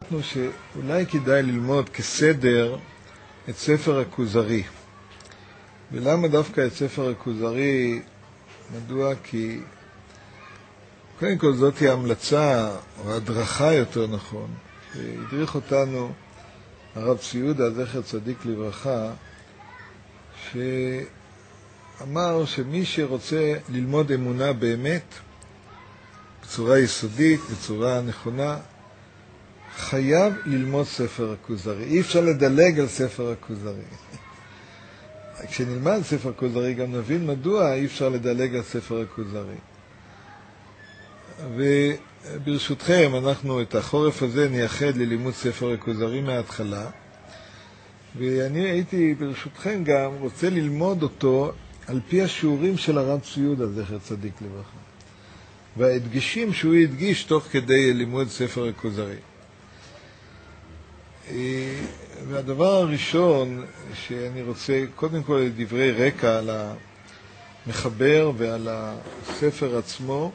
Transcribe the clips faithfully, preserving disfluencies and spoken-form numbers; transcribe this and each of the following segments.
החלטנו שאולי כדאי ללמוד כסדר את ספר הכוזרי. ולמה דווקא את ספר הכוזרי? מדוע? כי קודם כל זאת היא המלצה, או הדרכה יותר נכון, שהדריך אותנו הרב צבי יהודה, זכר צדיק לברכה, שאמר שמי שרוצה ללמוד אמונה באמת, בצורה יסודית, בצורה נכונה, חייב ללמוד ספר הכוזרי. אי אפשר לדלג על ספר הכוזרי. כשנלמד ספר הכוזרי גם נבין מדוע אי אפשר לדלג על ספר הכוזרי. וברשותכם אנחנו את החורף הזה נייחד ללימוד ספר הכוזרי מההתחלה, ואני הייתי ברשותכם גם רוצה ללמוד אותו על פי השיעורים של הרב צבי יהודה, זכר צדיק לברכה, וההדגשים שהוא הדגיש תוך כדי לימוד ספר הכוזרי. והדבר הראשון שאני רוצה, קודם כל דברי רקע על המחבר ועל הספר עצמו,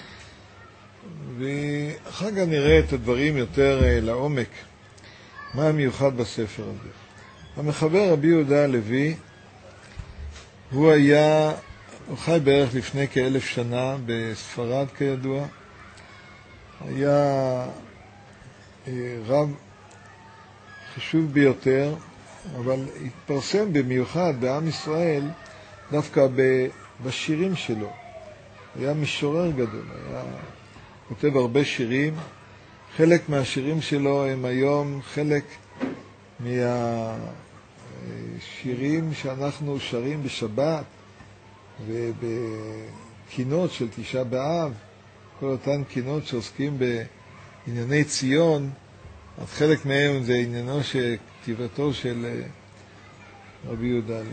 ואחר כך נראה את הדברים יותר לעומק, מה המיוחד בספר הזה. המחבר רבי יהודה הלוי, הוא היה, הוא חי בערך לפני כאלף שנה בספרד כידוע, היה רב חשוב ביותר, אבל התפרסם במיוחד בעם ישראל דווקא בשירים שלו. היה משורר גדול, היה כותב הרבה שירים. חלק מהשירים שלו הם היום חלק מהשירים שאנחנו שרים בשבת ובקינות של תשעה באב, כל אותן קינות שעוסקים בענייני ציון. אז חלק מהם זה עניינו שכתיבתו של רבי יהודה הלוי.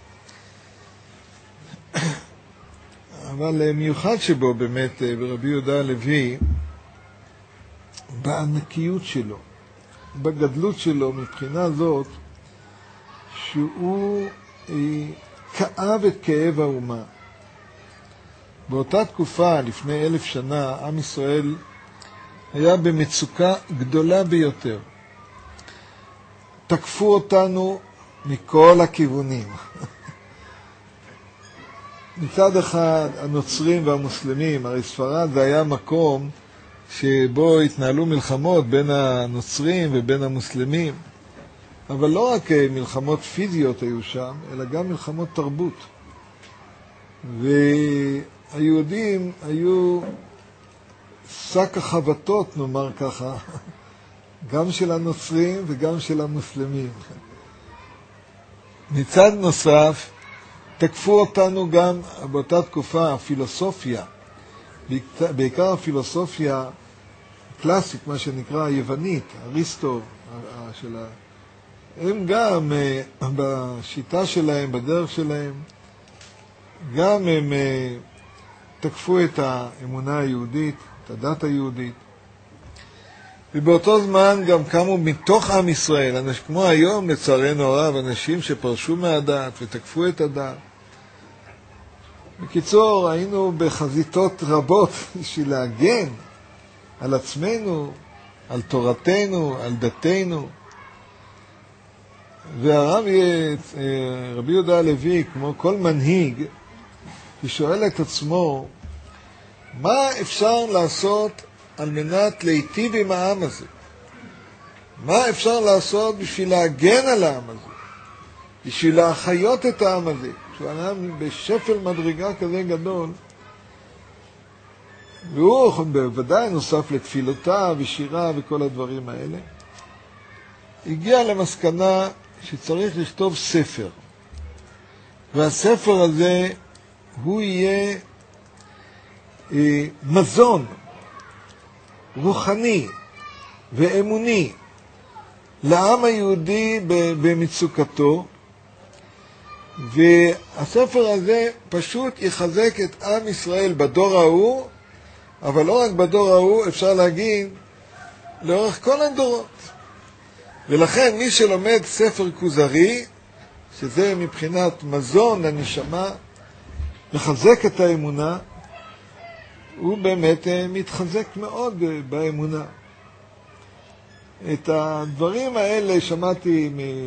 אבל מיוחד שבו באמת ברבי יהודה הלוי, בענקיות שלו, בגדלות שלו, מבחינה זאת שהוא כאב את כאב האומה. באותה תקופה, לפני אלף שנה, עם ישראל היה במצוקה גדולה ביותר. תקפו אותנו מכל הכיוונים. מצד אחד הנוצרים והמוסלמים, הרי ספרד זה היה מקום שבו התנהלו מלחמות בין הנוצרים ובין המוסלמים, אבל לא רק מלחמות פיזיות היו שם, אלא גם מלחמות תרבות. והיהודים היו שק החבטות, נאמר ככה, גם של הנוצרים וגם של המוסלמים. מצד נוסף, תקפו אותנו גם באותה תקופה הפילוסופיה, בעיקר הפילוסופיה הקלאסית, מה שנקרא היוונית, אריסטו, שלה. הם גם בשיטה שלהם, בדרך שלהם, גם הם תקפו את האמונה היהודית, את הדת היהודית. ובאותו זמן גם קמו מתוך עם ישראל, אנשים, כמו היום לצערנו הרב, אנשים שפרשו מהדת ותקפו את הדת. בקיצור, היינו בחזיתות רבות בשביל להגן על עצמנו, על תורתנו, על דתנו. והרב רבי יהודה הלוי, כמו כל מנהיג, הוא שואל את עצמו, מה אפשר לעשות על מנת להיטיב עם העם הזה? מה אפשר לעשות בשביל להגן על העם הזה? בשביל להחיות את העם הזה? שהוא היה בשפל מדרגה כזה גדול, והוא בוודאי נוסף לתפילותיו ושירה וכל הדברים האלה, הגיע למסקנה שצריך לכתוב ספר. והספר הזה הוא יהיה אה, מזון רוחני ואמוני לעם היהודי במצוקתו, והספר הזה פשוט יחזק את עם ישראל בדור ההוא, אבל לא רק בדור ההוא, אפשר להגיד לאורך כל הדורות. ולכן מי שלומד ספר כוזרי, שזה מבחינת מזון לנשמה, מחזק את האמונה, הוא באמת מתחזק מאוד באמונה. את הדברים האלה שמעתי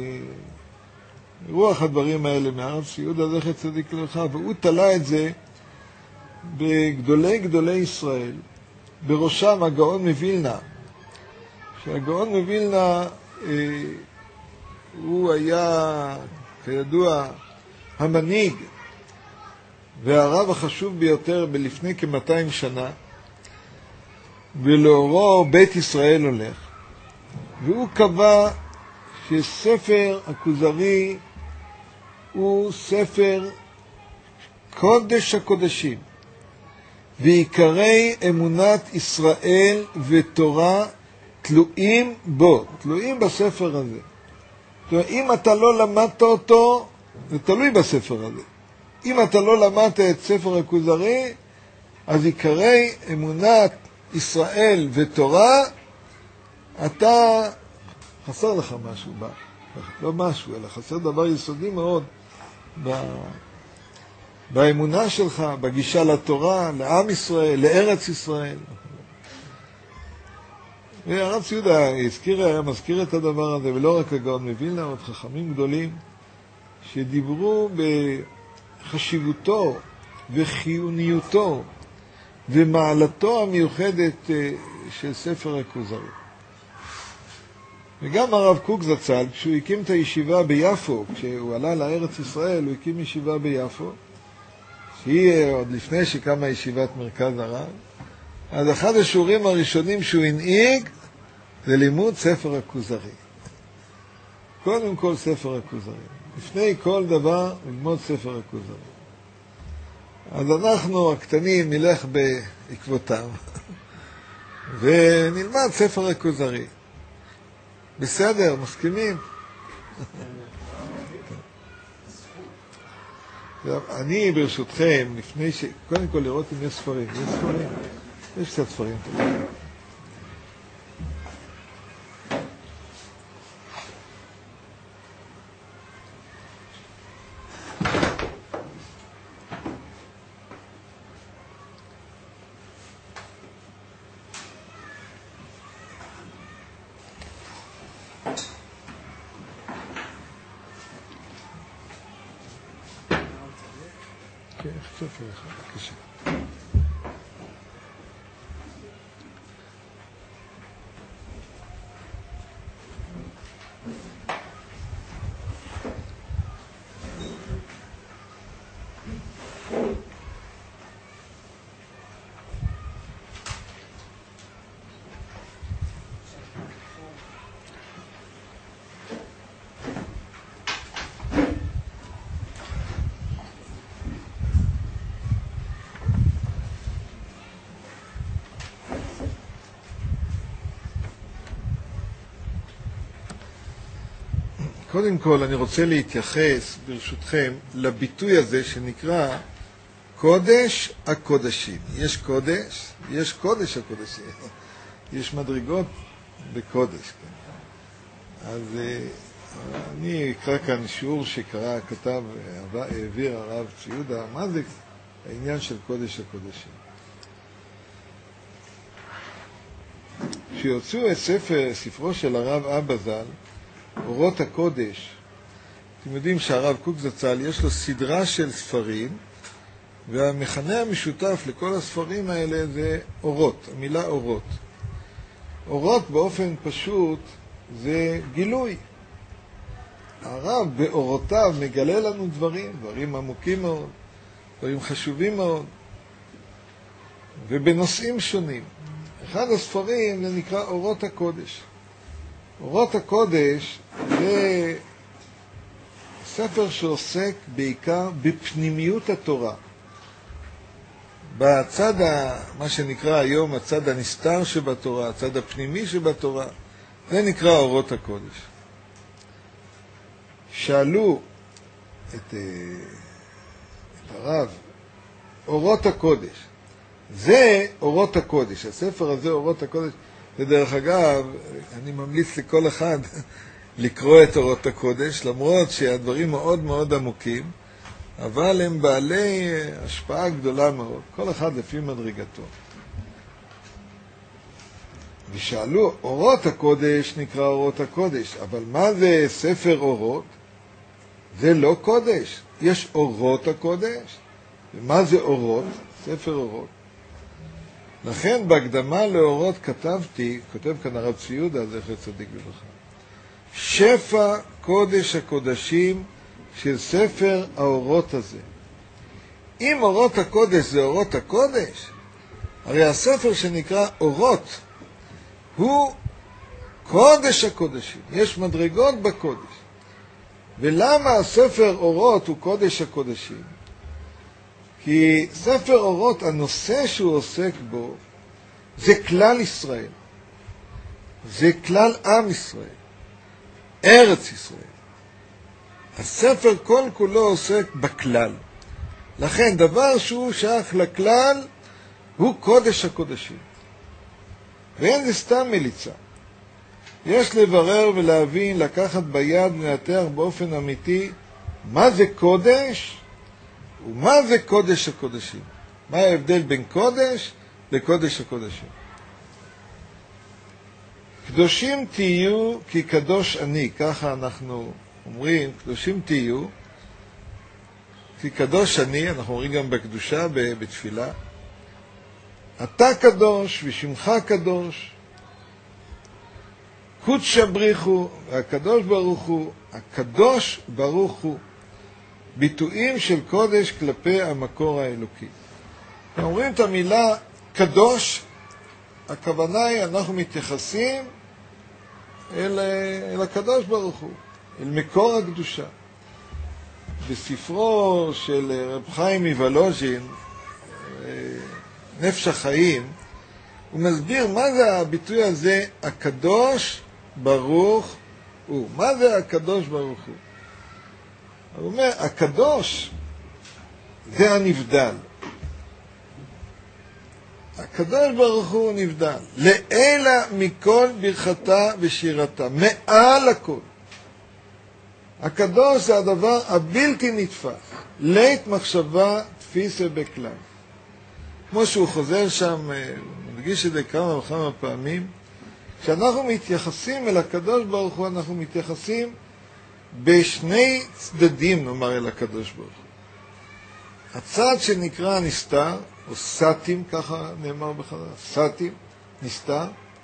מרוח הדברים האלה מהרב ציודה זכר צדיק לברכה, והוא תלה את זה בגדולי גדולי ישראל, בראשם הגאון מווילנה. שהגאון מווילנה אה, הוא היה כידוע המנהיג והרב החשוב ביותר בלפני כ-מאתיים שנה, ולאורו בית ישראל הולך. והוא קבע שספר הכוזרי הוא ספר קודש הקודשים, ועיקרי אמונת ישראל ותורה תלויים בו, תלויים בספר הזה. זאת אומרת, אם אתה לא למדת אותו, זה תלוי בספר הזה. אם אתה לא למדת את ספר הכוזרי, אז עיקרי אמונת ישראל ותורה, אתה חסר לך משהו, בה. לא משהו, אלא חסר דבר יסודי מאוד ב... באמונה שלך, בגישה לתורה, לעם ישראל, לארץ ישראל. והרב ציודה הזכיר, היה מזכיר את הדבר הזה, ולא רק הגאון מווילנה, עוד חכמים גדולים, שדיברו בחשיבותו וחיוניותו ומעלתו המיוחדת של ספר הכוזרי. וגם הרב קוק זצ"ל, כשהוא הקים את הישיבה ביפו, כשהוא עלה לארץ ישראל, הוא הקים ישיבה ביפו, שהיא עוד לפני שקמה ישיבת מרכז הרב. אז אחד השיעורים הראשונים שהוא הנהיג זה לימוד ספר הכוזרי. קודם כל ספר הכוזרי. לפני כל דבר ללמוד ספר הכוזרי. אז אנחנו הקטנים נלך בעקבותם ונלמד ספר הכוזרי. בסדר, מסכימים? אני ברשותכם, לפני ש... קודם כל לראות אם יש ספרים. יש ספרים? יש קצת ספרים. ספר אחד, בבקשה. קודם כל אני רוצה להתייחס ברשותכם לביטוי הזה שנקרא קודש הקודשים. יש קודש, יש קודש הקודשים, יש מדרגות בקודש. כן. אז אני אקרא כאן שיעור שקרא, כתב, העביר הרב ציודה, מה זה העניין של קודש הקודשים. כשיוצאו את ספר, ספרו של הרב אבא ז"ל, אורות הקודש, אתם יודעים שהרב קוק זצ"ל יש לו סדרה של ספרים, והמכנה המשותף לכל הספרים האלה זה אורות, המילה אורות. אורות באופן פשוט זה גילוי. הרב באורותיו מגלה לנו דברים, דברים עמוקים מאוד, דברים חשובים מאוד, ובנושאים שונים. אחד הספרים זה נקרא אורות הקודש. אורות הקודש זה ספר שעוסק בעיקר בפנימיות התורה. בצד, ה, מה שנקרא היום, הצד הנסתר שבתורה, הצד הפנימי שבתורה, זה נקרא אורות הקודש. שאלו את, את הרב, אורות הקודש. זה אורות הקודש, הספר הזה אורות הקודש. ודרך אגב, אני ממליץ לכל אחד לקרוא את אורות הקודש, למרות שהדברים מאוד מאוד עמוקים, אבל הם בעלי השפעה גדולה מאוד, כל אחד לפי מדרגתו. ושאלו, אורות הקודש נקרא אורות הקודש, אבל מה זה ספר אורות? זה לא קודש. יש אורות הקודש, ומה זה אורות? ספר אורות. לכן בהקדמה לאורות כתבתי, כותב כאן הרב צבי יהודה, זכר צדיק לברכה, שפע קודש הקודשים של ספר האורות הזה. אם אורות הקודש זה אורות הקודש, הרי הספר שנקרא אורות הוא קודש הקודשים. יש מדרגות בקודש. ולמה הספר אורות הוא קודש הקודשים? כי ספר אורות, הנושא שהוא עוסק בו, זה כלל ישראל. זה כלל עם ישראל. ארץ ישראל. הספר כל כולו עוסק בכלל. לכן דבר שהוא שייך לכלל הוא קודש הקודשים. ואין זה סתם מליצה. יש לברר ולהבין, לקחת ביד ולנתח באופן אמיתי מה זה קודש ומה זה קודש הקודשים. מה ההבדל בין קודש לקודש הקודשים. קדושים תהיו כי קדוש אני, ככה אנחנו אומרים, קדושים תהיו כי קדוש אני, אנחנו אומרים גם בקדושה, בתפילה. אתה קדוש ושמך קדוש, קודש בריחו, הקדוש ברוך הוא, הקדוש ברוך הוא, ביטויים של קודש כלפי המקור האלוקי. אומרים את המילה קדוש, הכוונה היא, אנחנו מתייחסים אל, אל הקדוש ברוך הוא, אל מקור הקדושה. בספרו של רב חיים מוולוז'ין, נפש החיים, הוא מסביר מה זה הביטוי הזה, הקדוש ברוך הוא. מה זה הקדוש ברוך הוא? הוא אומר, הקדוש זה הנבדל. הקדוש ברוך הוא נבדל. לאלה מכל ברכתה ושירתה, מעל הכל. הקדוש זה הדבר הבלתי נתפס. לית מחשבה תפיסה בכלל. כמו שהוא חוזר שם, מדגיש את זה כמה וכמה פעמים, כשאנחנו מתייחסים אל הקדוש ברוך הוא, אנחנו מתייחסים בשני צדדים, נאמר, אל הקדוש ברוך הוא. הצד שנקרא נסתר, או סתים, ככה נאמר בחז"ל, סתים, נסתר,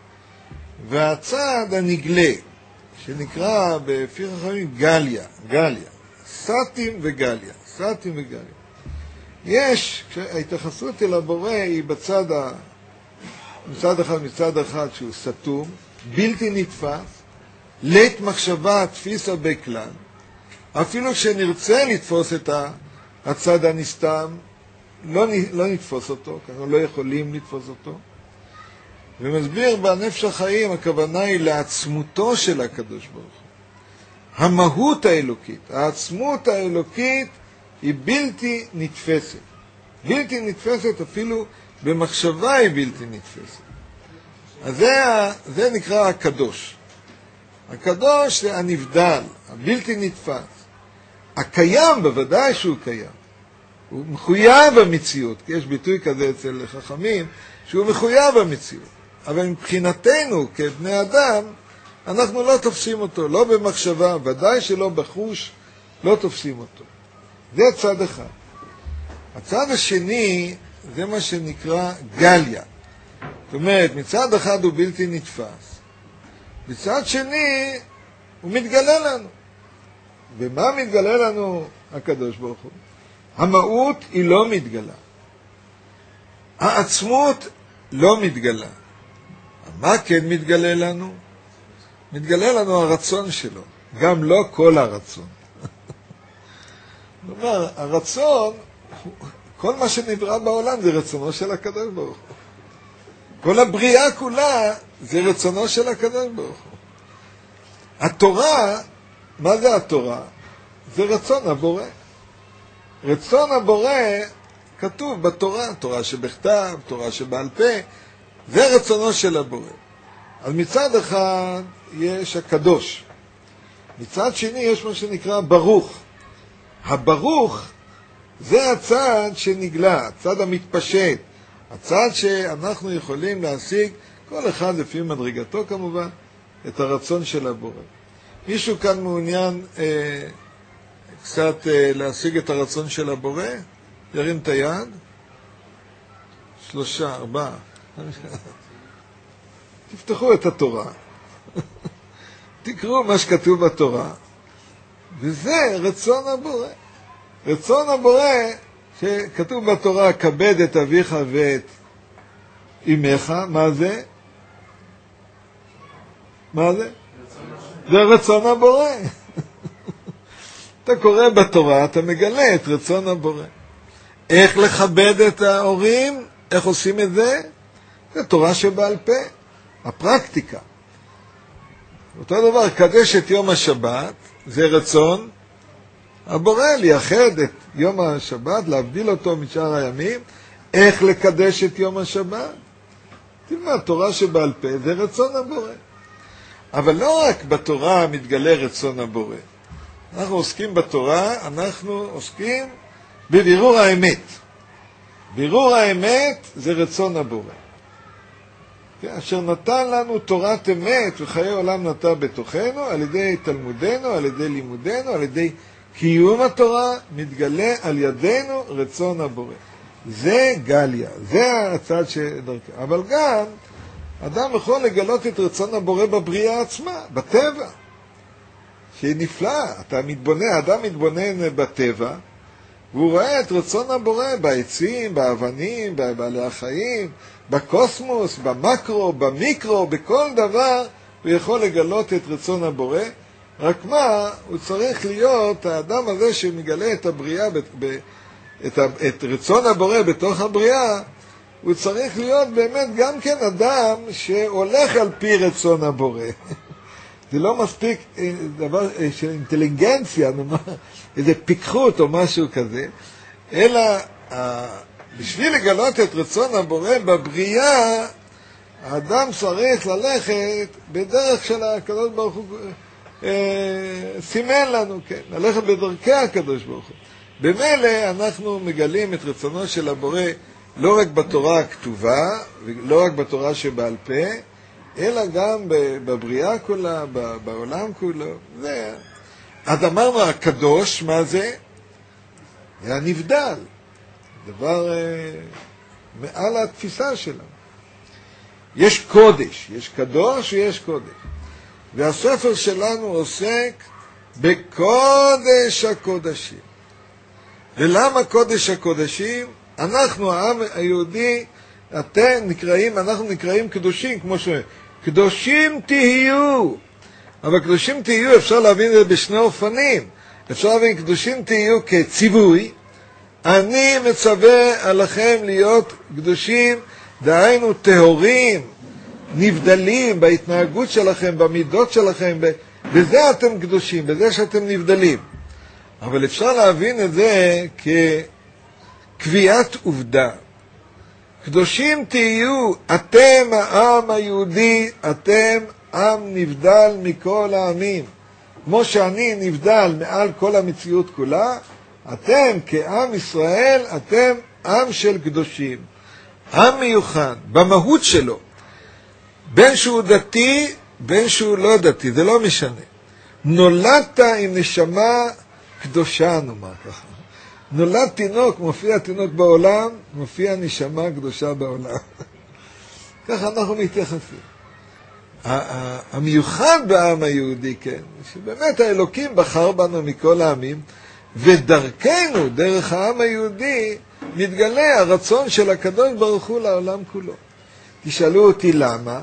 והצד הנגלה, שנקרא בפי חכמים גליה, גליה, סתים וגליה, סתים וגליה. יש, ההתייחסות אל הבורא היא בצד ה... מצד אחד, מצד אחד שהוא סתום, בלתי נתפס, לית מחשבה תפיסה בכלל. אפילו שנרצה לתפוס את הצד הנסתם, לא, לא נתפוס אותו, ככה לא יכולים לתפוס אותו. ומסביר בנפש החיים, הכוונה היא לעצמותו של הקדוש ברוך הוא. המהות האלוקית, העצמות האלוקית היא בלתי נתפסת. בלתי נתפסת אפילו במחשבה היא בלתי נתפסת. אז זה, זה נקרא הקדוש. הקדוש זה הנבדל, הבלתי נתפס. הקיים, בוודאי שהוא קיים. הוא מחויב במציאות, כי יש ביטוי כזה אצל חכמים, שהוא מחויב במציאות. אבל מבחינתנו, כבני אדם, אנחנו לא תופסים אותו, לא במחשבה, ודאי שלא בחוש, לא תופסים אותו. זה צד אחד. הצד השני, זה מה שנקרא גליה. זאת אומרת, מצד אחד הוא בלתי נתפס. מצד שני, הוא מתגלה לנו. ומה מתגלה לנו הקדוש ברוך הוא? המהות היא לא מתגלה. העצמות לא מתגלה. מה כן מתגלה לנו? מתגלה לנו הרצון שלו. גם לא כל הרצון. זאת אומרת, הרצון, כל מה שנברא בעולם זה רצונו של הקדוש ברוך הוא. כל הבריאה כולה זה רצונו של הקדוש ברוך הוא. התורה, מה זה התורה? זה רצון הבורא. רצון הבורא כתוב בתורה, תורה שבכתב, תורה שבעל פה, זה רצונו של הבורא. אז מצד אחד יש הקדוש. מצד שני יש מה שנקרא ברוך. הברוך זה הצד שנגלה, הצד המתפשט, הצד שאנחנו יכולים להשיג כל אחד לפי מדרגתו כמובן, את הרצון של הבורא. מישהו כאן מעוניין אה, קצת אה, להשיג את הרצון של הבורא? ירים את היד. שלושה, ארבעה. תפתחו את התורה. תקראו מה שכתוב בתורה. וזה רצון הבורא. רצון הבורא שכתוב בתורה, כבד את אביך ואת אמך. מה זה? מה זה? זה רצון הבורא. אתה קורא בתורה, אתה מגלה את רצון הבורא. איך לכבד את ההורים? איך עושים את זה? זה תורה שבעל פה, הפרקטיקה. אותו דבר, קדש את יום השבת, זה רצון הבורא, לייחד את יום השבת, להבדיל אותו משאר הימים. איך לקדש את יום השבת? תלמד, תורה שבעל פה, זה רצון הבורא. אבל לא רק בתורה מתגלה רצון הבורא. אנחנו עוסקים בתורה, אנחנו עוסקים בבירור האמת. בירור האמת זה רצון הבורא. אשר נתן לנו תורת אמת וחיי עולם נטע בתוכנו, על ידי תלמודנו, על ידי לימודנו, על ידי קיום התורה, מתגלה על ידינו רצון הבורא. זה גליה, זה הצד שדרכו. אבל גם אדם יכול לגלות את רצון הבורא בבריאה עצמה, בטבע, שהיא נפלאה. אתה מתבונן, האדם מתבונן בטבע, והוא רואה את רצון הבורא בעצים, באבנים, בבעלי החיים, בקוסמוס, במקרו, במיקרו, בכל דבר הוא יכול לגלות את רצון הבורא. רק מה, הוא צריך להיות האדם הזה שמגלה את הבריאה, את, את רצון הבורא בתוך הבריאה, הוא צריך להיות באמת גם כן אדם שהולך על פי רצון הבורא. זה לא מספיק דבר של אינטליגנציה, איזה פיקחות או משהו כזה, אלא בשביל לגלות את רצון הבורא בבריאה, האדם צריך ללכת בדרך של הקדוש ברוך הוא אה, סימן לנו, כן, ללכת בדרכי הקדוש ברוך הוא. במילא אנחנו מגלים את רצונו של הבורא לא רק בתורה הכתובה, ולא רק בתורה שבעל פה, אלא גם בבריאה כולה, בעולם כולו. זה. אז אמרנו, הקדוש, מה זה? היה נבדל. דבר אה, מעל התפיסה שלנו. יש קודש, יש קדוש ויש קודש. והספר שלנו עוסק בקודש הקודשים. ולמה קודש הקודשים? אנחנו, העם היהודי, אתם נקראים, אנחנו נקראים קדושים, כמו ש... קדושים תהיו. אבל קדושים תהיו, אפשר להבין את זה בשני אופנים. אפשר להבין קדושים תהיו כציווי. אני מצווה עליכם להיות קדושים, דהיינו טהורים, נבדלים בהתנהגות שלכם, במידות שלכם, בזה אתם קדושים, בזה שאתם נבדלים. אבל אפשר להבין את זה כקביעת עובדה. קדושים תהיו, אתם העם היהודי, אתם עם נבדל מכל העמים. כמו שאני נבדל מעל כל המציאות כולה, אתם כעם ישראל, אתם עם של קדושים. עם מיוחד, במהות שלו. בין שהוא דתי, בין שהוא לא דתי, זה לא משנה. נולדת עם נשמה קדושה, נאמר ככה. נולד תינוק, מופיע תינוק בעולם, מופיע נשמה קדושה בעולם. ככה אנחנו מתייחסים. המיוחד בעם היהודי, כן, שבאמת האלוקים בחר בנו מכל העמים, ודרכנו, דרך העם היהודי, מתגלה הרצון של הקדוש ברוך הוא לעולם כולו. תשאלו אותי למה?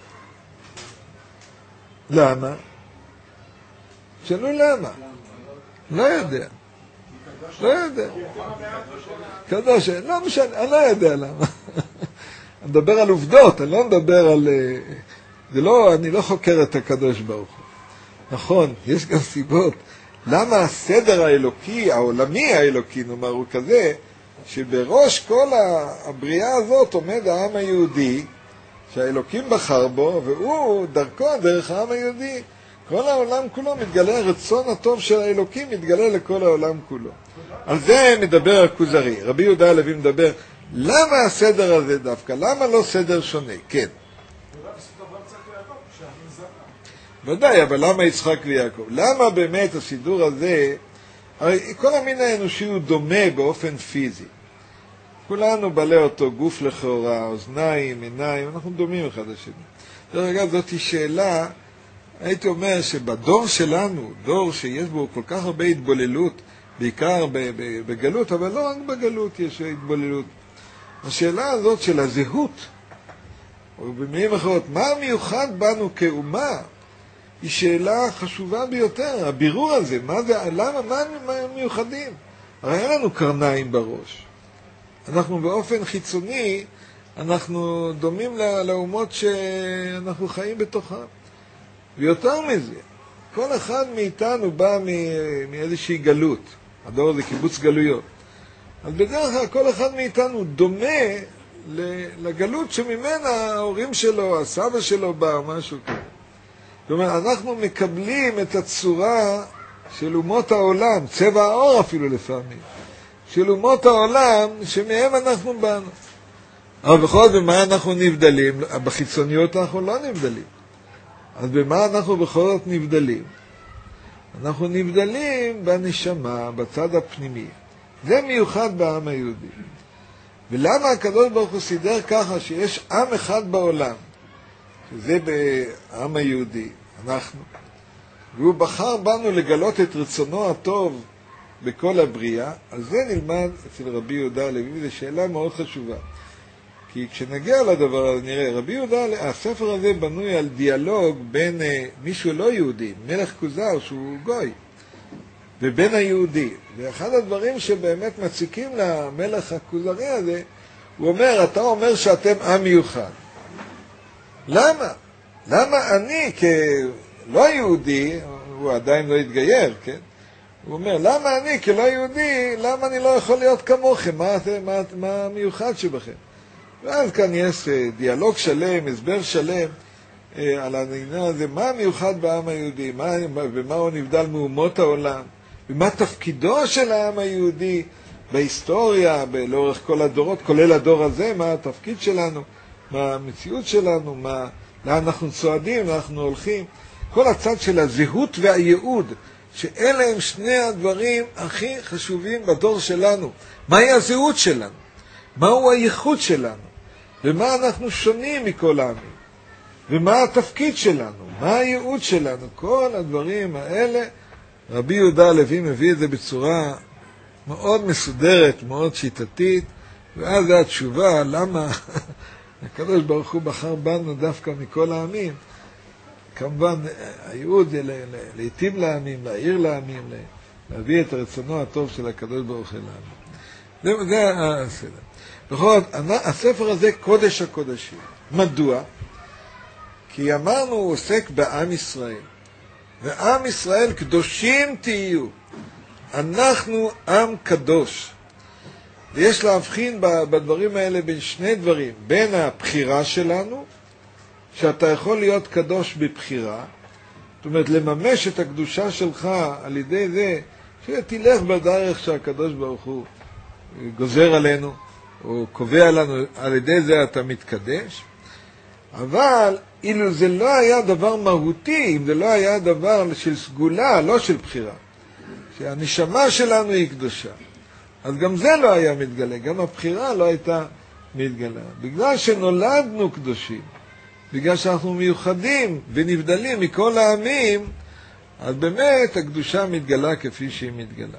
למה? תשאלו למה? לא יודע. לא יודע. קדוש, לא משנה, אני לא יודע למה. אני מדבר על עובדות, אני לא מדבר על... זה לא, אני לא חוקר את הקדוש ברוך הוא. נכון, יש גם סיבות. למה הסדר האלוקי, העולמי האלוקי, נאמר, הוא כזה, שבראש כל הבריאה הזאת עומד העם היהודי, שהאלוקים בחר בו, והוא דרכו, דרך העם היהודי, כל העולם כולו מתגלה, הרצון הטוב של האלוקים מתגלה לכל העולם כולו. על זה מדבר הכוזרי. רבי יהודה הלוי מדבר, למה הסדר הזה דווקא? למה לא סדר שונה? כן. ודאי, אבל למה יצחק ויעקב? למה באמת הסידור הזה, הרי כל המין האנושי הוא דומה באופן פיזי. כולנו בעלי אותו גוף לכאורה, אוזניים, עיניים, אנחנו דומים אחד לשני. דרך אגב, זאת היא שאלה, הייתי אומר שבדור שלנו, דור שיש בו כל כך הרבה התבוללות, בעיקר בגלות, אבל לא רק בגלות יש התבוללות. השאלה הזאת של הזהות, או במילים אחרות, מה המיוחד בנו כאומה, היא שאלה חשובה ביותר. הבירור הזה, מה זה, למה, מה הם מיוחדים? הרי אין לנו קרניים בראש. אנחנו באופן חיצוני, אנחנו דומים לאומות שאנחנו חיים בתוכן. ויותר מזה, כל אחד מאיתנו בא מאיזושהי גלות. הדור זה קיבוץ גלויות. אז בדרך כלל כל אחד מאיתנו דומה לגלות שממנה ההורים שלו, הסבא שלו בא, משהו כזה. זאת אומרת, אנחנו מקבלים את הצורה של אומות העולם, צבע האור אפילו לפעמים, של אומות העולם שמהם אנחנו באנו. אבל בכל זאת, במה אנחנו נבדלים? בחיצוניות אנחנו לא נבדלים. אז במה אנחנו בכל זאת נבדלים? אנחנו נבדלים בנשמה, בצד הפנימי. זה מיוחד בעם היהודי. ולמה הקדוש ברוך הוא סידר ככה שיש עם אחד בעולם, שזה בעם היהודי, אנחנו, והוא בחר בנו לגלות את רצונו הטוב בכל הבריאה, על זה נלמד אצל רבי יהודה הלוי, זו שאלה מאוד חשובה. כי כשנגיע לדבר הזה נראה, רבי יהודה, הספר הזה בנוי על דיאלוג בין אה, מישהו לא יהודי, מלך כוזר שהוא גוי, ובין היהודי. ואחד הדברים שבאמת מציקים למלך הכוזרי הזה, הוא אומר, אתה אומר שאתם עם מיוחד. למה? למה אני כלא יהודי, הוא עדיין לא התגייר, כן? הוא אומר, למה אני כלא יהודי, למה אני לא יכול להיות כמוכם? מה, מה, מה המיוחד שבכם? ואז כאן יש דיאלוג שלם, הסבר שלם אה, על העניין הזה, מה המיוחד בעם היהודי, מה, ומה הוא נבדל מאומות העולם, ומה תפקידו של העם היהודי בהיסטוריה, לאורך כל הדורות, כולל הדור הזה, מה התפקיד שלנו, מה המציאות שלנו, מה, לאן אנחנו צועדים, לאן אנחנו הולכים. כל הצד של הזהות והייעוד, שאלה הם שני הדברים הכי חשובים בדור שלנו. מהי הזהות שלנו? מהו הייחוד שלנו? ומה אנחנו שונים מכל העמים? ומה התפקיד שלנו? מה הייעוד שלנו? כל הדברים האלה, רבי יהודה הלוי מביא את זה בצורה מאוד מסודרת, מאוד שיטתית, ואז זו התשובה, למה הקדוש ברוך הוא בחר בנו דווקא מכל העמים. כמובן, הייעוד זה להיטיב לעמים, להעיר לעמים, להביא את רצונו הטוב של הקדוש ברוך הוא לעמים. זה, זה הסדר. בכל זאת, הספר הזה קודש הקודשים. מדוע? כי אמרנו, הוא עוסק בעם ישראל. ועם ישראל קדושים תהיו. אנחנו עם קדוש. ויש להבחין בדברים האלה בין שני דברים. בין הבחירה שלנו, שאתה יכול להיות קדוש בבחירה, זאת אומרת, לממש את הקדושה שלך על ידי זה, שתלך בדרך שהקדוש ברוך הוא גוזר עלינו, או קובע לנו, על ידי זה אתה מתקדש. אבל אילו זה לא היה דבר מהותי, אם זה לא היה דבר של סגולה, לא של בחירה, שהנשמה שלנו היא קדושה, אז גם זה לא היה מתגלה, גם הבחירה לא הייתה מתגלה. בגלל שנולדנו קדושים, בגלל שאנחנו מיוחדים ונבדלים מכל העמים, אז באמת הקדושה מתגלה כפי שהיא מתגלה.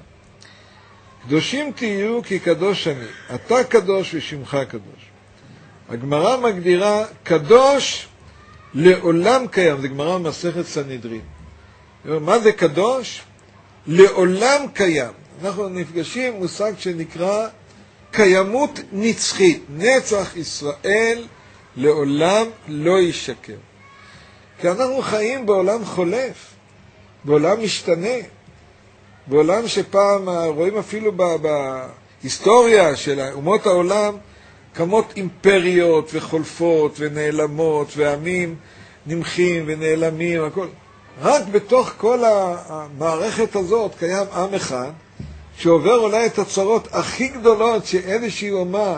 קדושים תהיו כי קדוש אני, אתה קדוש ושמך קדוש. הגמרא מגדירה קדוש לעולם קיים, זה גמרא במסכת סנהדרין. מה זה קדוש? לעולם קיים. אנחנו נפגשים מושג שנקרא קיימות נצחית, נצח ישראל לעולם לא ישקר. כי אנחנו חיים בעולם חולף, בעולם משתנה, בעולם שפעם רואים אפילו בהיסטוריה של אומות העולם, קמות אימפריות וחולפות ונעלמות, ועמים נמחים ונעלמים, הכל. רק בתוך כל המערכת הזאת קיים עם אחד, שעובר אולי את הצרות הכי גדולות שאיזושהי אומה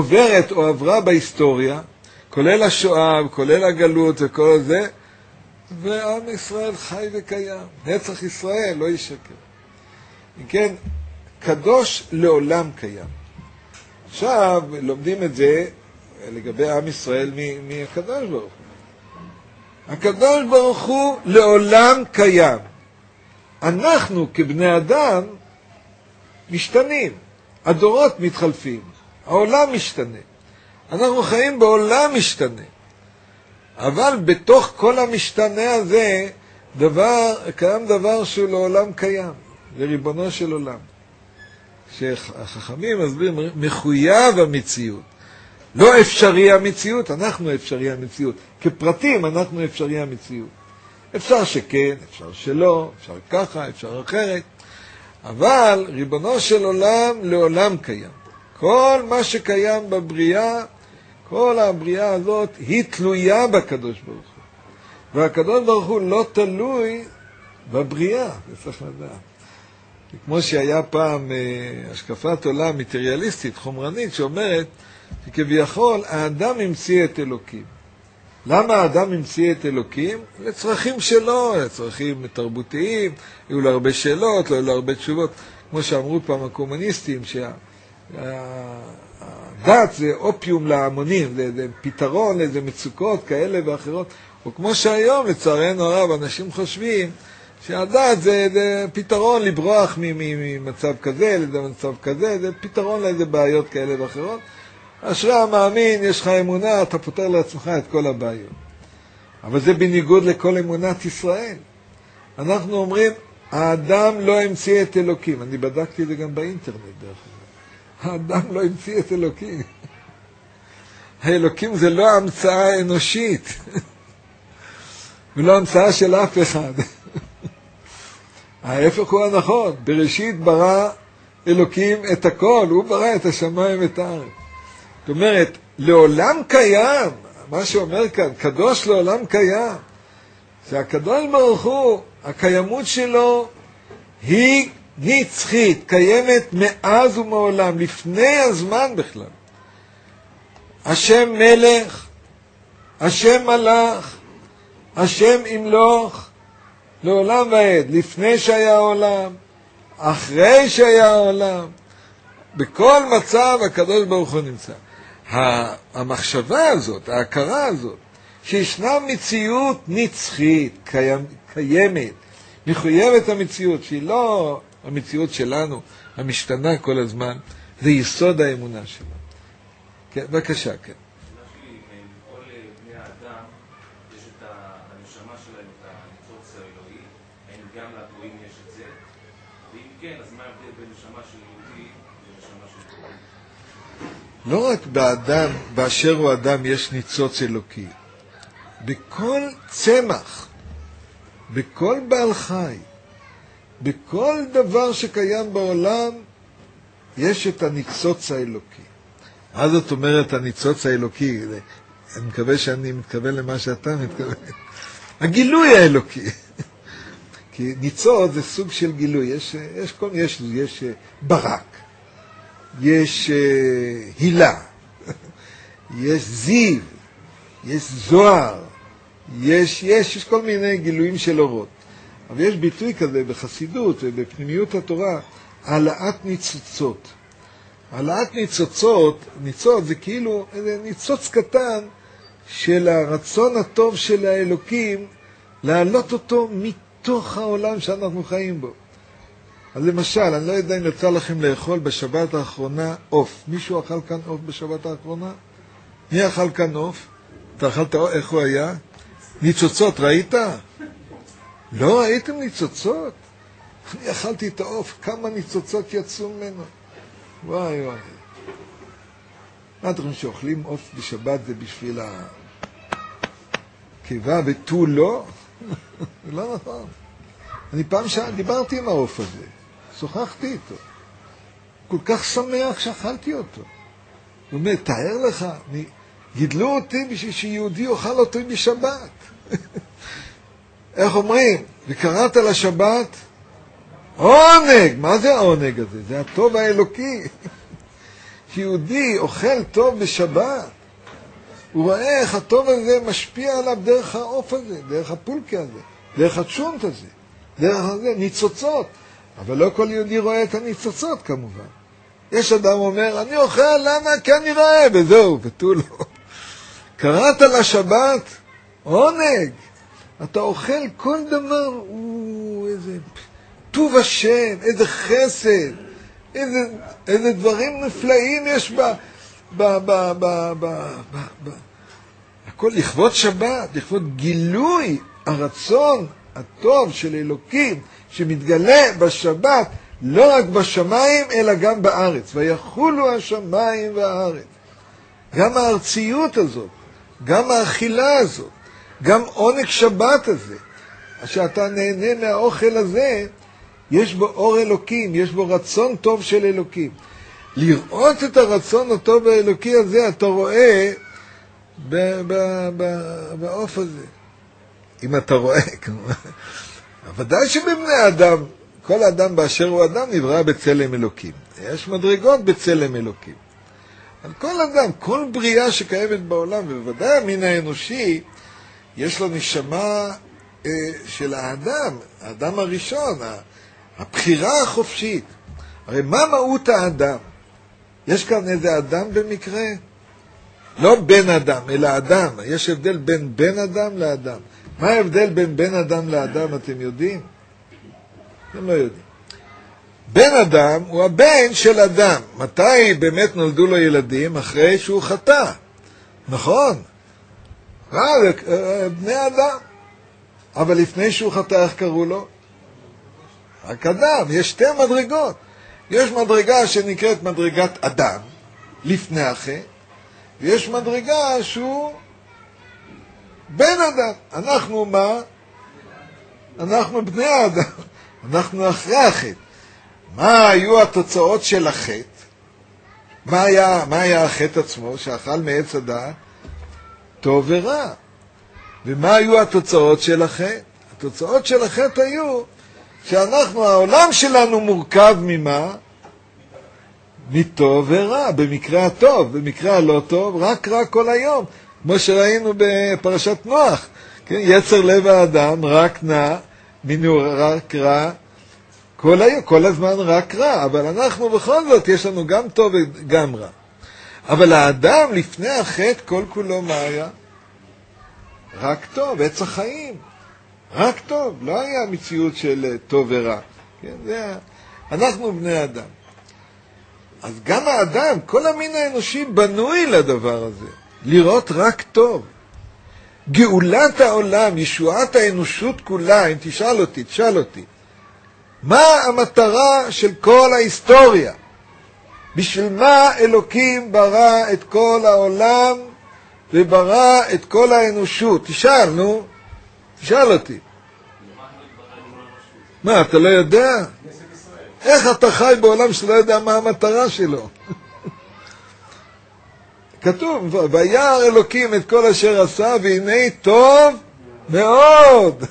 עוברת או עברה בהיסטוריה, כולל השואה, כולל הגלות וכל זה, ועם ישראל חי וקיים. נצח ישראל לא ישקר. אם כן, קדוש לעולם קיים. עכשיו לומדים את זה לגבי עם ישראל מהקדוש ברוך הוא. הקדוש ברוך הוא לעולם קיים. אנחנו כבני אדם משתנים. הדורות מתחלפים. העולם משתנה. אנחנו חיים בעולם משתנה. אבל בתוך כל המשתנה הזה, דבר, קיים דבר שהוא לעולם קיים. זה ריבונו של עולם. שהחכמים מסבירים, מחויב המציאות. לא אפשרי המציאות, אנחנו אפשרי המציאות. כפרטים אנחנו אפשרי המציאות. אפשר שכן, אפשר שלא, אפשר ככה, אפשר אחרת. אבל ריבונו של עולם לעולם קיים. כל מה שקיים בבריאה, כל הבריאה הזאת היא תלויה בקדוש ברוך הוא. והקדוש ברוך הוא לא תלוי בבריאה, זה צריך לדעת. כמו שהיה פעם השקפת עולם מטריאליסטית, חומרנית, שאומרת שכביכול האדם המציא את אלוקים. למה האדם המציא את אלוקים? לצרכים שלו, לצרכים תרבותיים, היו לו הרבה שאלות, לא היו לו הרבה תשובות. כמו שאמרו פעם הקומוניסטים, שהדת זה אופיום להמונים, זה, זה פתרון לאיזה מצוקות כאלה ואחרות. או כמו שהיום, לצערנו הרב, אנשים חושבים שהדת זה, זה פתרון לברוח ממצב כזה, לאיזה מצב כזה, זה פתרון לאיזה בעיות כאלה ואחרות. אשרי המאמין, יש לך אמונה, אתה פותר לעצמך את כל הבעיות. אבל זה בניגוד לכל אמונת ישראל. אנחנו אומרים, האדם לא המציא את אלוקים. אני בדקתי את זה גם באינטרנט דרך אגב. האדם לא המציא את אלוקים. האלוקים זה לא המצאה אנושית. ולא המצאה של אף אחד. ההפך הוא הנכון. בראשית ברא אלוקים את הכל. הוא ברא את השמיים ואת הארץ. זאת אומרת, לעולם קיים, מה שאומר כאן, קדוש לעולם קיים, שהקדוש ברוך הוא, הקיימות שלו היא נצחית, קיימת מאז ומעולם, לפני הזמן בכלל. השם מלך, השם מלך, השם ימלוך, לעולם ועד, לפני שהיה העולם, אחרי שהיה העולם, בכל מצב הקדוש ברוך הוא נמצא. המחשבה הזאת, ההכרה הזאת, שישנה מציאות נצחית, קיים, קיימת, מחויבת המציאות, שהיא לא המציאות שלנו, המשתנה כל הזמן, זה יסוד האמונה שלנו. כן, בבקשה, כן. כל בני האדם יש את הנשמה שלהם, את הניצוץ האלוהי, האם גם לגויים יש את זה? ואם כן, אז מה ההבדל בין נשמה של יהודי ונשמה של גוי? לא רק באדם, באשר הוא אדם, יש ניצוץ אלוקי. בכל צמח, בכל בעל חי, בכל דבר שקיים בעולם, יש את הניצוץ האלוקי. אז זאת אומרת הניצוץ האלוקי, אני מקווה שאני מתכוון למה שאתה מתכוון. הגילוי האלוקי. כי ניצוץ זה סוג של גילוי. יש, יש, כל, יש, יש ברק, יש uh, הילה, יש זיו, יש זוהר, יש, יש, יש כל מיני גילויים של אורות. אבל יש ביטוי כזה בחסידות ובפנימיות התורה, העלאת ניצוצות. העלאת ניצוצות, ניצוץ זה כאילו איזה ניצוץ קטן של הרצון הטוב של האלוקים, להעלות אותו מתוך העולם שאנחנו חיים בו. אז למשל, אני לא יודע אם יצא לכם לאכול בשבת האחרונה עוף. מישהו אכל כאן עוף בשבת האחרונה? מי אכל כאן עוף? אתה אכלת עוף, איך הוא היה? ניצוצות, ראית? לא ראיתם ניצוצות? אני אכלתי את העוף, כמה ניצוצות יצאו ממנו. וואי וואי. מה אתם חושבים שאוכלים עוף בשבת זה בשביל הקיבה ותו לא? זה לא נכון. אני פעם שעה דיברתי עם העוף הזה, שוחחתי איתו. כל כך שמח שאכלתי אותו. הוא אומר, תאר לך, גידלו אותי בשביל שיהודי אוכל אותו בשבת. איך אומרים? וקראת לשבת? עונג! מה זה העונג הזה? זה הטוב האלוקי. יהודי אוכל טוב בשבת. הוא רואה איך הטוב הזה משפיע עליו דרך העוף הזה, דרך הפולקה הזה, דרך הצ'ונט הזה, דרך הזה, ניצוצות. אבל לא כל יהודי רואה את הניצוצות כמובן. יש אדם אומר, אני אוכל, למה? כי אני רואה, וזהו, ותו לא. קראת לשבת, עונג. אתה אוכל כל דבר, הוא, איזה טוב השם, איזה חסד, איזה, איזה דברים נפלאים יש בה, ב, ב, ב, ב, ב, ב, ב. הכל לכבוד שבת, לכבוד גילוי הרצון הטוב של אלוקים, שמתגלה בשבת, לא רק בשמיים, אלא גם בארץ. ויחולו השמיים והארץ. גם הארציות הזאת, גם האכילה הזאת, גם עונג שבת הזה, שאתה נהנה מהאוכל הזה, יש בו אור אלוקים, יש בו רצון טוב של אלוקים. לראות את הרצון הטוב האלוקי הזה, אתה רואה בעוף הזה. אם אתה רואה, כמובן. ודאי שבבני אדם, כל אדם באשר הוא אדם נברא בצלם אלוקים. יש מדרגות בצלם אלוקים. על כל אדם, כל בריאה שקיימת בעולם, ובוודאי המין האנושי, יש לו נשמה אה, של האדם, האדם הראשון, הבחירה החופשית. הרי מה מהות האדם? יש כאן איזה אדם במקרה? לא בן אדם, אלא אדם. יש הבדל בין בן אדם לאדם. מה ההבדל בין בן אדם לאדם, אתם יודעים? אתם לא יודעים. בן אדם הוא הבן של אדם. מתי באמת נולדו לו ילדים? אחרי שהוא חטא. נכון? בני אדם. אבל לפני שהוא חטא, איך קראו לו? רק אדם. יש שתי מדרגות. יש מדרגה שנקראת מדרגת אדם, לפני החטא, ויש מדרגה שהוא בן אדם. אנחנו מה? אנחנו בני האדם. אנחנו אחרי החטא. מה היו התוצאות של החטא? מה היה, מה היה החטא עצמו שאכל מעץ הדעת? טוב ורע. ומה היו התוצאות של החטא? התוצאות של החטא היו שאנחנו, העולם שלנו מורכב ממה? מטוב ורע. במקרה הטוב, במקרה הלא טוב, רק רע כל היום. כמו שראינו בפרשת נוח. כן? יצר לב האדם, רק נע, מינו רק רע. כל, היום, כל הזמן רק רע. אבל אנחנו בכל זאת, יש לנו גם טוב וגם רע. אבל האדם לפני החטא, כל כולו מה היה? רק טוב, עץ החיים. רק טוב, לא היה מציאות של טוב ורע. כן? זה, אנחנו בני אדם. אז גם האדם, כל המין האנושי בנוי לדבר הזה. לראות רק טוב. גאולת העולם, ישועת האנושות כולה, אם תשאל אותי, תשאל אותי. מה המטרה של כל ההיסטוריה? בשביל מה אלוקים ברא את כל העולם וברא את כל האנושות? תשאל, נו. תשאל אותי. מה, אתה לא יודע? איך אתה חי בעולם שאתה לא יודע מה המטרה שלו? כתוב, וירא אלוקים את כל אשר עשה, והנה טוב מאוד.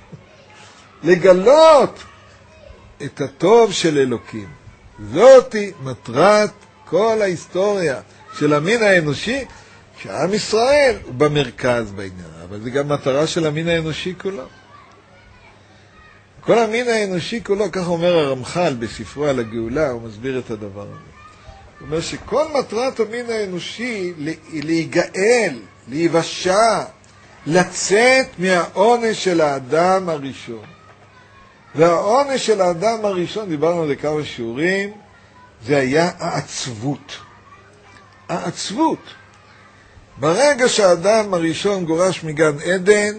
לגלות את הטוב של אלוקים. זאת מטרת כל ההיסטוריה של המין האנושי, שעם ישראל הוא במרכז בעניין, אבל זה גם מטרה של המין האנושי כולו. כל המין האנושי כולו, כך אומר הרמח"ל בספרו על הגאולה, הוא מסביר את הדבר הזה. הוא אומר שכל מטרת המין האנושי להיגאל, להיוושע, לצאת מהעונש של האדם הראשון. והעונש של האדם הראשון, דיברנו על זה כמה שיעורים, זה היה העצבות. העצבות. ברגע שהאדם הראשון גורש מגן עדן,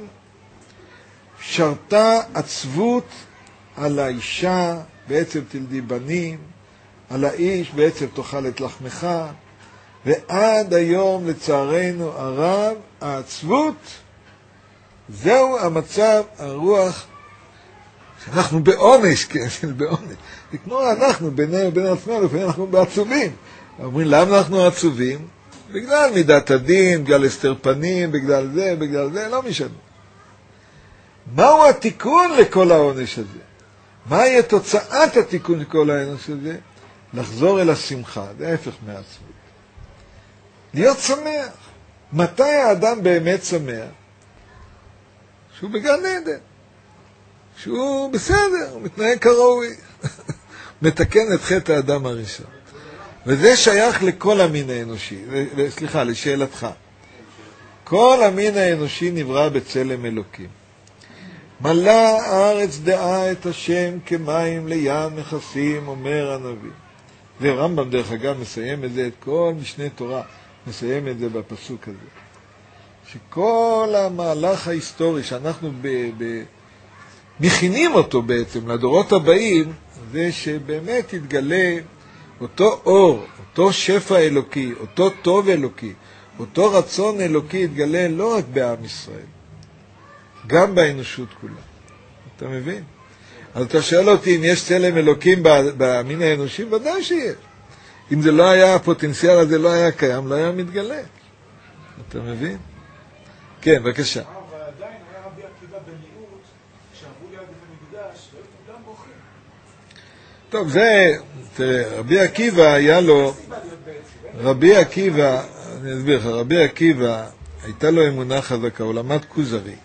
שרתה עצבות על האישה, בעצם תלדי בנים, על האיש, בעצם תאכל את לחמך, ועד היום לצערנו הרב, העצבות, זהו המצב הרוח, שאנחנו בעונש, כן, בעונש. זה כמו אנחנו, בינינו ובין עצמנו, לפעמים אנחנו בעצובים. אומרים, למה אנחנו עצובים? בגלל מידת הדין, בגלל הסתר פנים, בגלל זה, בגלל זה, לא משנה. מהו התיקון לכל העונש הזה? מה יהיה תוצאת התיקון לכל העונש הזה? לחזור אל השמחה, זה ההפך מהעצבות. להיות שמח. מתי האדם באמת שמח? שהוא בגן עדן. שהוא בסדר, הוא מתנהג כראוי. מתקן את חטא האדם הראשון. וזה שייך לכל המין האנושי. סליחה, לשאלתך. כל המין האנושי נברא בצלם אלוקים. מלא הארץ דעה את השם כמים לים מכסים, אומר הנביא. ורמב"ם דרך אגב מסיים את זה, את כל משנה תורה מסיים את זה בפסוק הזה. שכל המהלך ההיסטורי שאנחנו ב, ב, מכינים אותו בעצם לדורות הבאים, זה שבאמת יתגלה אותו אור, אותו שפע אלוקי, אותו טוב אלוקי, אותו רצון אלוקי יתגלה לא רק בעם ישראל, גם באנושות כולה. אתה מבין? אז אתה שואל אותי אם יש צלם אלוקים במין האנושי? ודאי שיש. אם זה לא היה, הפוטנציאל הזה לא היה קיים, לא היה מתגלה. אתה מבין? כן, בבקשה. אבל עדיין היה רבי עקיבא במיעוט, שעברו ליד בית המקדש, והיו כולם בוכים. טוב, זה, תראה, רבי עקיבא היה לו, רבי עקיבא, אני אסביר לך, רבי עקיבא, הייתה לו אמונה חזקה, הוא למד כוזרי.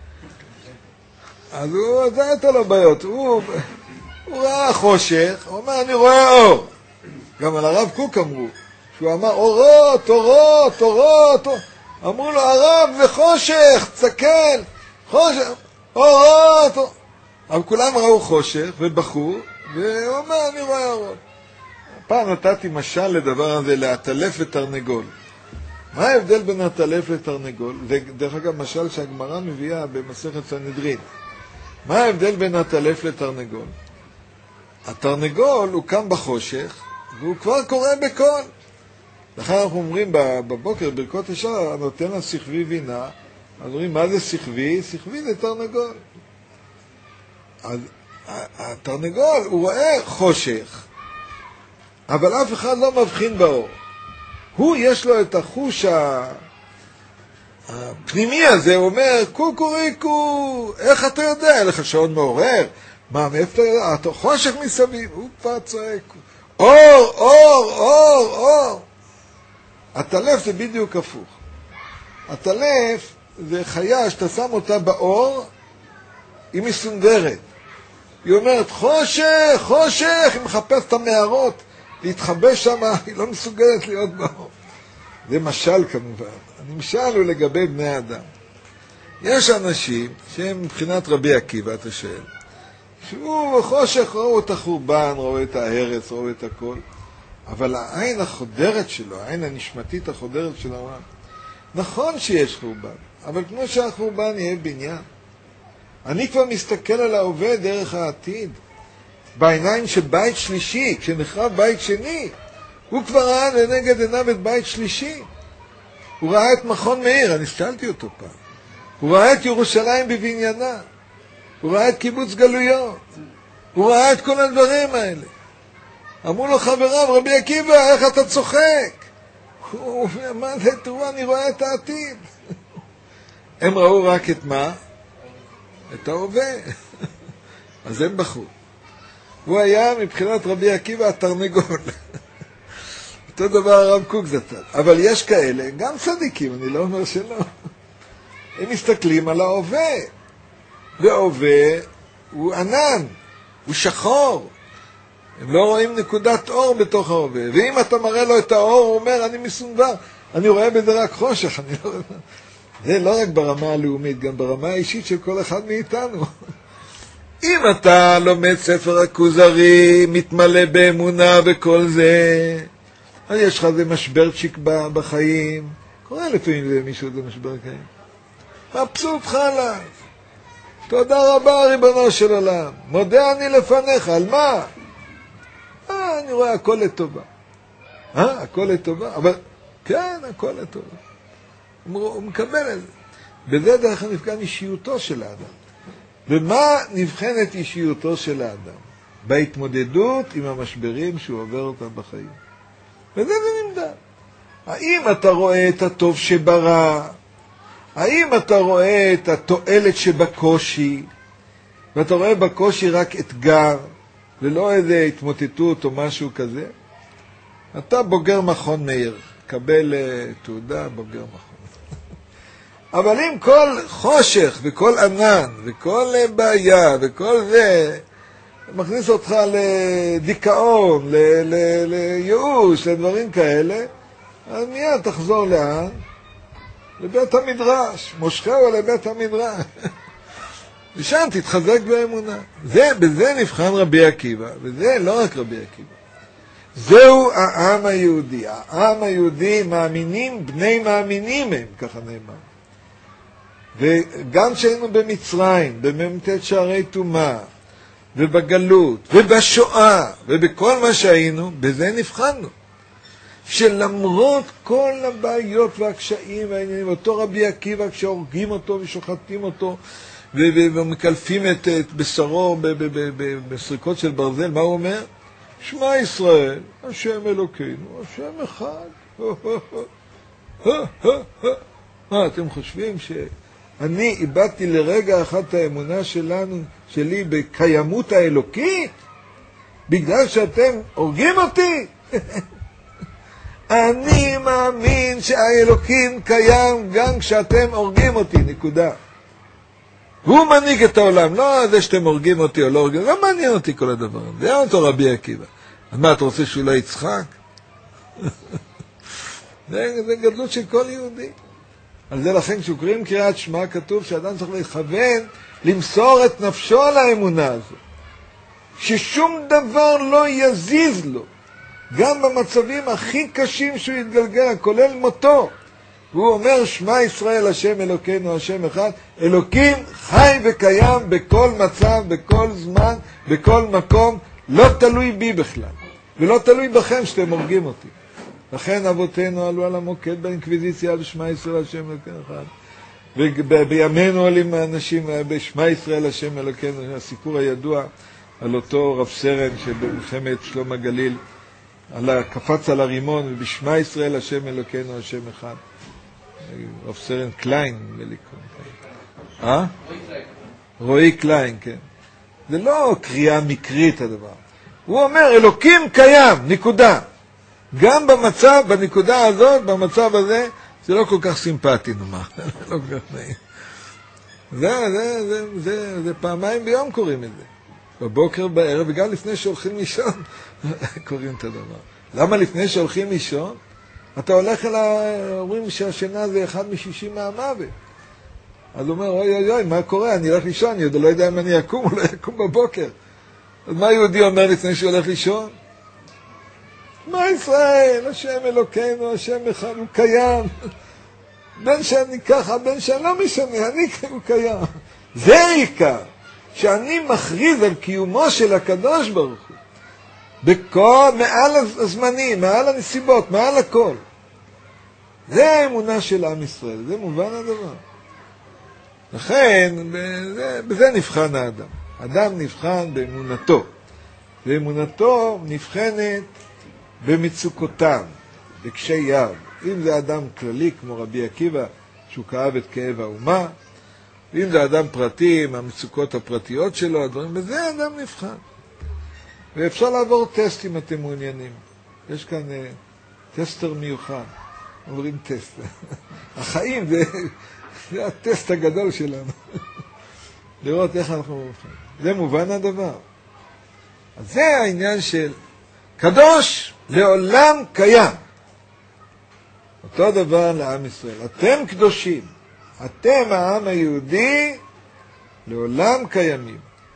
אז הוא, זה הייתה לו בעיות, הוא, הוא ראה חושך, הוא אומר, אני רואה אור. גם על הרב קוק אמרו, שהוא אמר, אורות, אורות, אורות, אמרו לו, הרב וחושך, תסתכל, חושך, אורות, אורות. אבל כולם ראו חושך ובחור, והוא אומר, אני רואה אורות. פעם נתתי משל לדבר הזה, להטלף ותרנגול. מה ההבדל בין הטלף לתרנגול? זה דרך אגב משל שהגמרא מביאה במסכת סנהדרין. מה ההבדל בין הטלף לתרנגול? התרנגול הוא קם בחושך, והוא כבר קורא בקול. לכן אנחנו אומרים בבוקר, ברכות השחר, נותן לה שכבי וינה, אז אומרים, מה זה שכבי? שכבי זה תרנגול. אז התרנגול, הוא רואה חושך, אבל אף אחד לא מבחין באור. הוא, יש לו את החוש הפנימי הזה, הוא אומר, קוקוריקו, איך אתה יודע? אין לך שעון מעורר? מה, מאיפה אתה יודע? אתה חושך מסביב. הוא כבר צועק, אור, אור, אור, אור. הטלף זה בדיוק הפוך. הטלף זה חיה שאתה שם אותה באור, היא מסונדרת. היא אומרת, חושך, חושך, היא מחפשת את המערות, להתחבש שם, היא לא מסוגלת להיות באור. זה משל כמובן. הנמשל הוא לגבי בני אדם. יש אנשים שהם מבחינת רבי עקיבא, אתה שואל, שהוא חושך, ראו את החורבן, ראו את ההרס, ראו את הכל, אבל העין החודרת שלו, העין הנשמתית החודרת שלו, נכון שיש חורבן, אבל כמו שהחורבן יהיה בניין. אני כבר מסתכל על ההווה דרך העתיד, בעיניים של בית שלישי, כשנחרב בית שני, הוא כבר ראה לנגד עיניו את בית שלישי. הוא ראה את מכון מאיר, אני שאלתי אותו פעם. הוא ראה את ירושלים בבניינה. הוא ראה את קיבוץ גלויות. הוא ראה את כל הדברים האלה. אמרו לו חבריו, רבי עקיבא, איך אתה צוחק? הוא אומר, מה זה? תראו, אני רואה את העתיד. הם ראו רק את מה? את ההווה. אז הם בחרו. הוא היה מבחינת רבי עקיבא התרנגול. אותו דבר הרב קוק זצ"ל. אבל יש כאלה, גם צדיקים, אני לא אומר שלא. הם מסתכלים על ההווה. וההווה הוא ענן, הוא שחור. הם לא רואים נקודת אור בתוך ההווה. ואם אתה מראה לו את האור, הוא אומר, אני מסונבר. אני רואה בזה רק חושך. אני לא... זה לא רק ברמה הלאומית, גם ברמה האישית של כל אחד מאיתנו. אם אתה לומד ספר הכוזרי, מתמלא באמונה וכל זה, אז יש לך איזה משברצ'יק בחיים. קורא לפעמים זה מישהו זה משבר חיים. מבסוט חלה. תודה רבה ריבונו של עולם. מודה אני לפניך. על מה? אה, אני רואה הכל לטובה. אה, הכל לטובה? אבל כן, הכל לטובה. הוא מקבל את זה. בזה דרך נבחן אישיותו של האדם. ומה נבחנת אישיותו של האדם? בהתמודדות עם המשברים שהוא עובר אותם בחיים. וזה זה נמדד. האם אתה רואה את הטוב שברא? האם אתה רואה את התועלת שבקושי? ואתה רואה בקושי רק אתגר, ולא איזה התמוטטות או משהו כזה? אתה בוגר מכון מאיר, קבל תעודה בוגר מכון. אבל אם כל חושך וכל ענן וכל בעיה וכל זה מכניס אותך לדיכאון, ל- ל- לייאוש, לדברים כאלה, אז מיד תחזור לאן? לבית המדרש, מושכהו לבית המדרש. ושם תתחזק באמונה. זה, בזה נבחן רבי עקיבא, וזה לא רק רבי עקיבא. זהו העם היהודי. העם היהודי מאמינים, בני מאמינים הם, ככה נאמר. וגם כשהיינו במצרים, במ"ט שערי טומאה, ובגלות, ובשואה, ובכל מה שהיינו, בזה נבחנו. שלמרות כל הבעיות והקשיים והעניינים, אותו רבי עקיבא, כשהורגים אותו ושוחטים אותו, ומקלפים את, את בשרו בסריקות של ברזל, מה הוא אומר? שמע ישראל, השם אלוקינו, השם אחד. מה, אתם חושבים שאני איבדתי לרגע אחד את האמונה שלנו, שלי בקיימות האלוקית? בגלל שאתם הורגים אותי? אני מאמין שהאלוקים קיים גם כשאתם הורגים אותי, נקודה. הוא מנהיג את העולם, לא זה שאתם הורגים אותי או לא הורגים, לא מעניין אותי כל הדבר. זה אותו רבי עקיבא. אז מה, אתה רוצה שהוא לא יצחק? זה, זה גדלות של כל יהודי. על זה לכן כשקוראים קריאת שמע כתוב שאדם צריך לכוון למסור את נפשו על האמונה הזו. ששום דבר לא יזיז לו. גם במצבים הכי קשים שהוא יתגלגל, כולל מותו. הוא אומר, שמע ישראל, השם אלוקינו, השם אחד. אלוקים חי וקיים בכל מצב, בכל זמן, בכל מקום. לא תלוי בי בכלל. ולא תלוי בכם שאתם הורגים אותי. לכן אבותינו עלו על המוקד באינקוויזיציה על שמע ישראל, השם אלוקינו אחד. ובימינו עולים האנשים בשמע ישראל, השם אלוקינו. הסיפור הידוע על אותו רב סרן שבמלחמת שלום הגליל, על קפץ על הרימון, ובשמע ישראל השם אלוקינו השם אחד. רב סרן קליין, בליקון. אה? רועי קליין, כן. זה לא קריאה מקרית הדבר. הוא אומר, אלוקים קיים, נקודה. גם במצב, בנקודה הזאת, במצב הזה, זה לא כל כך סימפטי, נאמר. זה לא כל כך נעים. זה, זה, זה, זה, זה פעמיים ביום קוראים את זה. בבוקר, בערב, וגם לפני שהולכים לישון, קוראים את הדבר. למה לפני שהולכים לישון? אתה הולך אל ה... אומרים שהשינה זה אחד משישים מהמוות. אז הוא אומר, אוי אוי אוי, מה קורה? אני הולך לישון, אני עוד לא יודע אם אני אקום או לא אקום בבוקר. אז מה יהודי אומר לפני שהוא הולך לישון? מה ישראל, השם אלוקינו, השם אחד, הוא קיים. בין שאני ככה, בין שאני לא משנה, אני הוא קיים. זה העיקר. שאני מכריז על קיומו של הקדוש ברוך הוא, בכל, מעל הזמנים, מעל הנסיבות, מעל הכל. זה האמונה של עם ישראל, זה מובן הדבר. לכן, בזה, בזה נבחן האדם. אדם נבחן באמונתו. ואמונתו נבחנת במצוקותיו, בקשייו. אם זה אדם כללי כמו רבי עקיבא, שהוא כאב את כאב האומה, ואם זה אדם פרטי, עם המצוקות הפרטיות שלו, הדברים, בזה אדם נבחן. ואפשר לעבור טסט אם אתם מעוניינים. יש כאן uh, טסטר מיוחד. אומרים טסט. החיים זה, זה הטסט הגדול שלנו. לראות איך אנחנו מבחנים. זה מובן הדבר. אז זה העניין של קדוש לעולם קיים. אותו דבר לעם ישראל. אתם קדושים. אתם העם היהודי לעולם קיימים.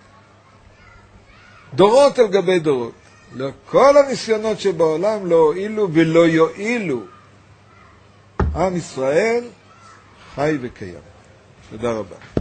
דורות על גבי דורות. כל הניסיונות שבעולם לא הועילו ולא יועילו. עם ישראל חי וקיים. תודה רבה.